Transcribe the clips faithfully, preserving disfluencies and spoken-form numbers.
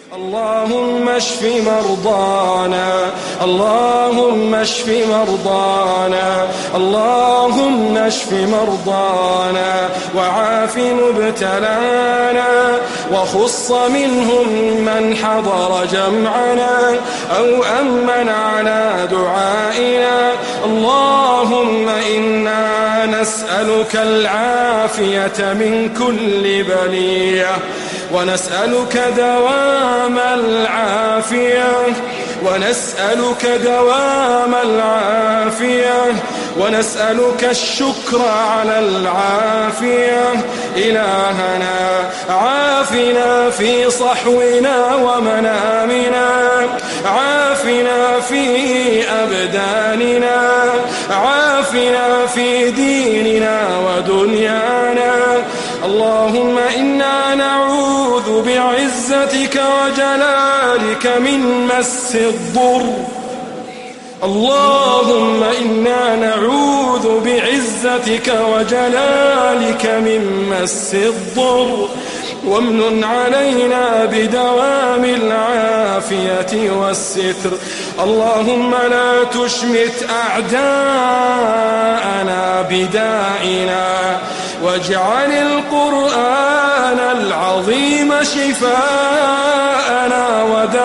اللهم اشف مرضانا اللهم اشف مرضانا اللهم اشف مرضانا وعاف مبتلانا وخص منهم من حضر جمعنا أو أمن على دعائنا. اللهم إنا نسألك العافية من كل بلية ونسألك دوام العافية ونسألك دوام العافية ونسألك الشكر على العافية. إلهنا عافنا في صحونا ومنامنا عافنا في أبداننا عافنا في ديننا ودنيانا. اللهم إنا نعوذ بعزتك وجلالك من مس الضر اللهم إنا نعوذ بعزتك وجلالك من مس الضر وامنن علينا بدوام العافية والستر. اللهم لا تشمت أعداءنا بدائنا واجعل القرآن العظيم شفاءنا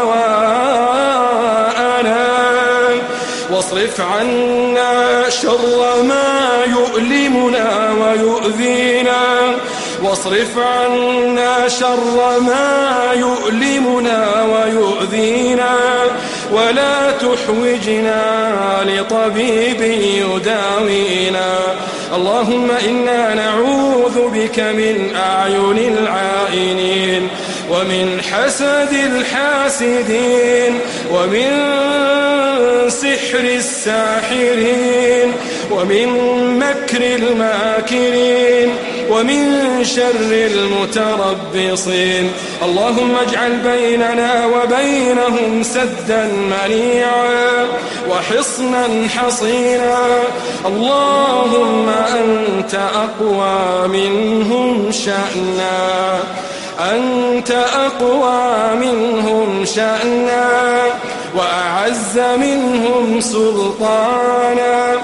ودواءنا واصرف عنا شر ما يؤلمنا ويؤذينا واصرف عنا شر ما يؤلمنا ويؤذينا ولا تحوجنا لطبيب يداوينا. اللهم إنا نعوذ بك من أعين العائنين ومن حسد الحاسدين ومن سحر الساحرين ومن مكر الماكرين ومن شر المتربصين. اللهم اجعل بيننا وبينهم سدا منيعا وحصنا حصينا. اللهم أنت أقوى منهم شأنا أنت أقوى منهم شأنا وأعز منهم سلطانا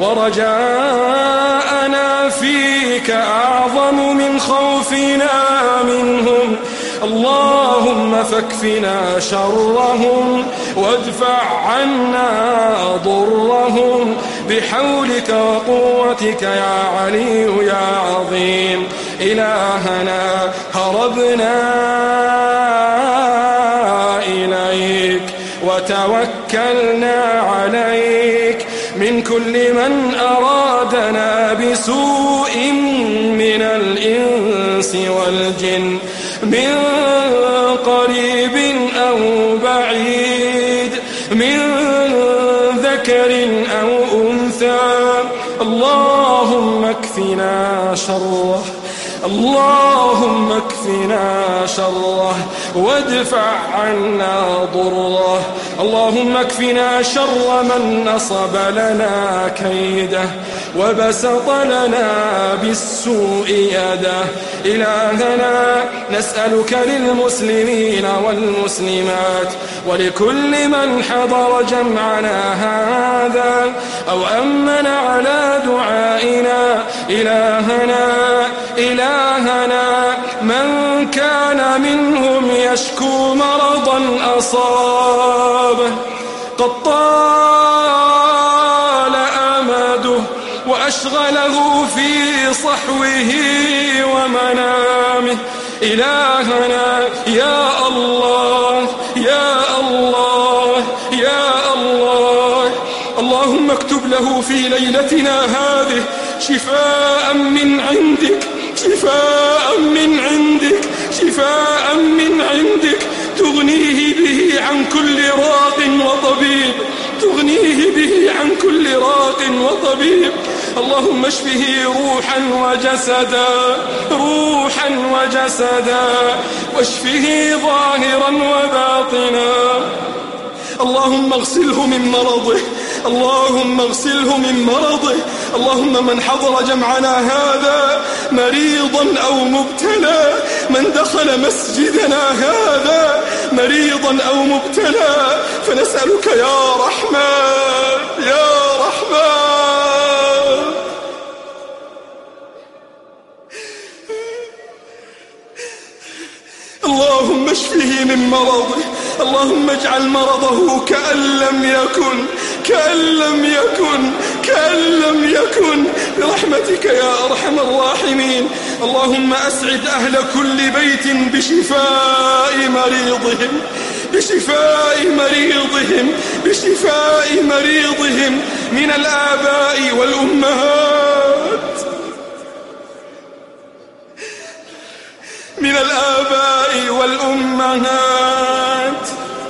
ورجاءنا فيك أعظم من خوفنا منهم. اللهم فاكفنا شرهم وادفع عنا ضرهم بحولك وقوتك يا علي يا عظيم. إلهنا هربنا إليك وتوكلنا عليك من كل من أرادنا بسوء من الإنس والجن من قريب أو بعيد من ذكر أو أنثى. اللهم اكفنا شره اللهم اكفنا شره وادفع عنا ضره. اللهم اكفنا شر من نصب لنا كيده وبسط لنا بالسوء يده. إلهنا نسألك للمسلمين والمسلمات ولكل من حضر جمعنا هذا أو أمن على دعائنا. إلهنا إلهنا من كان منهم يشكو مرضا أصابه قد طال أمده وأشغله في صحوه ومنامه. إلهنا يا الله يا الله يا الله اللهم اكتب له في ليلتنا هذه شفاء من عندك شفاء من عندك شفاء من عندك تغنيه به عن كل راق وطبيب تغنيه به عن كل راق وطبيب. اللهم اشفه روحا وجسدا روحا وجسدا واشفه ظاهرا وباطنا. اللهم اغسله من مرضه اللهم اغسله من مرضه. اللهم من حضر جمعنا هذا مريضا أو مبتلى من دخل مسجدنا هذا مريضا أو مبتلى، فنسألك يا رحمن يا رحمن. اللهم اشفه من مرضه، اللهم اجعل مرضه كأن لم يكن كأن لم يكن كأن لم يكن برحمتك يا أرحم الراحمين. اللهم أسعد أهل كل بيت بشفاء مريضهم بشفاء مريضهم بشفاء مريضهم من الآباء والأمهات من الآباء والأمهات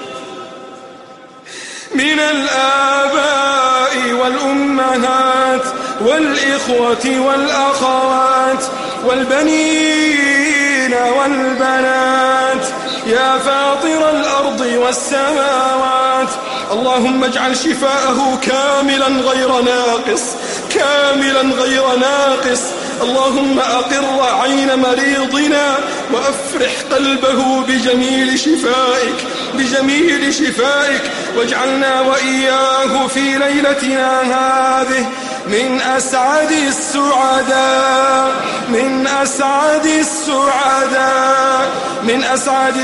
من الآباء والأمهات والإخوة والأخوات والبنين والبنات يا فاطر الأرض والسماوات. اللهم اجعل شفاءه كاملا غير ناقص كاملا غير ناقص. اللهم أقر عين مريضنا وأفرح قلبه بجميل شفائك بجميل شفائك واجعلنا وإياه في ليلتنا هذه من أسعد السعداء من أسعد السعداء من أسعد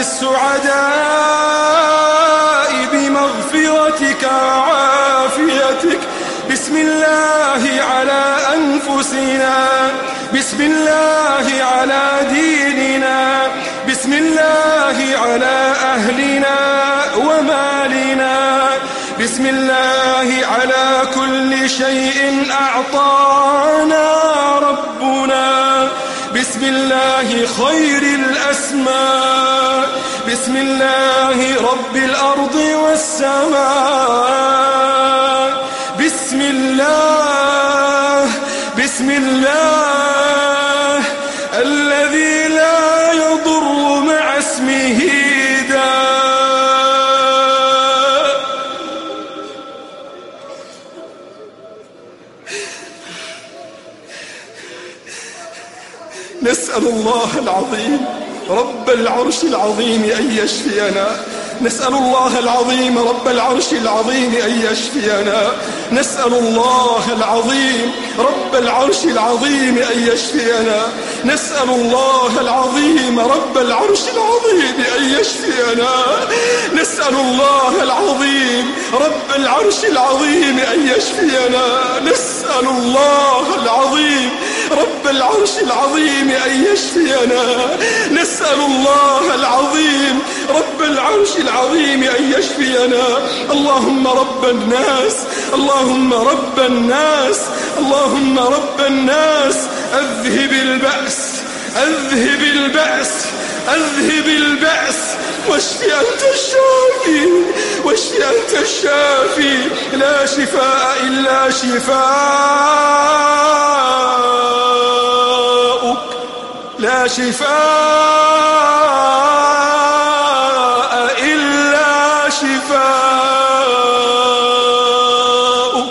السعداء بمغفرتك وعافيتك. بسم الله على أنفسنا، بسم الله على ديننا، بسم الله على أهلنا ومالنا، بسم الله على كل شيء أعطانا ربنا، بسم الله خير الأسماء، بسم الله رب الأرض والسماء، بسم الله بسم الله الذي لا يضر مع اسمه داء. نسأل الله العظيم رب العرش العظيم أن يشفينا، نسأل الله العظيم رب العرش العظيم أن يشفينا، نسأل الله العظيم رب العرش العظيم أن يشفينا، نسأل الله العظيم رب العرش العظيم أن يشفينا، نسأل الله العظيم رب العرش العظيم أن يشفينا، نسأل الله العظيم رب العرش العظيم أن يشفينا، نسأل الله العظيم رب العرش العظيم أن يشفينا. اللهم رب الناس اللهم رب الناس اللهم رب الناس أذهب البأس أذهب البأس أذهب البأس واشف أنت الشافي واشف أنت الشافي. لا شفاء إلا شفاءك، لا شفاء إلا شفاءك،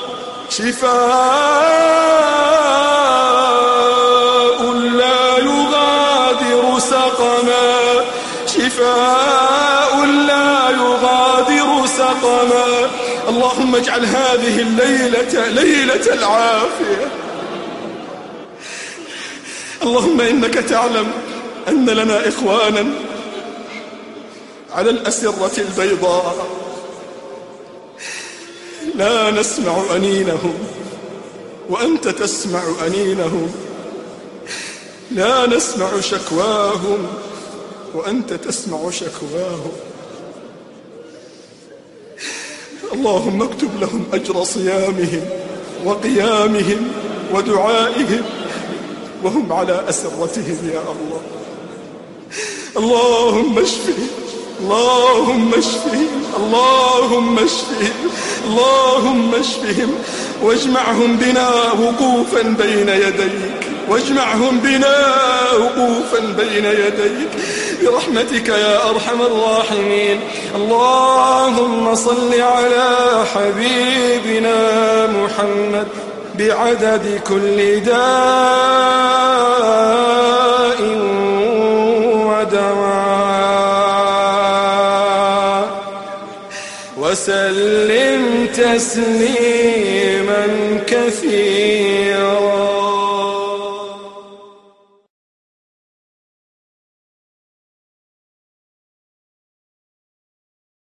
شفاء لا يغادر سقما، شفاء لا يغادر سقما. اللهم اجعل هذه الليلة ليلة العافية. اللهم إنك تعلم أن لنا إخوانا على الأسرة البيضاء لا نسمع أنينهم وأنت تسمع أنينهم، لا نسمع شكواهم وأنت تسمع شكواهم. اللهم اكتب لهم أجر صيامهم وقيامهم ودعائهم وهم على أسرتهم يا الله. اللهم اشفهم اللهم اشفهم اللهم اشفهم اللهم اشفهم واجمعهم بنا وقوفا بين يديك واجمعهم بنا وقوفا بين يديك برحمتك يا أرحم الراحمين. اللهم صل على حبيبنا محمد بعدد كل داء ودواء. وسلم تسليما كثيرا.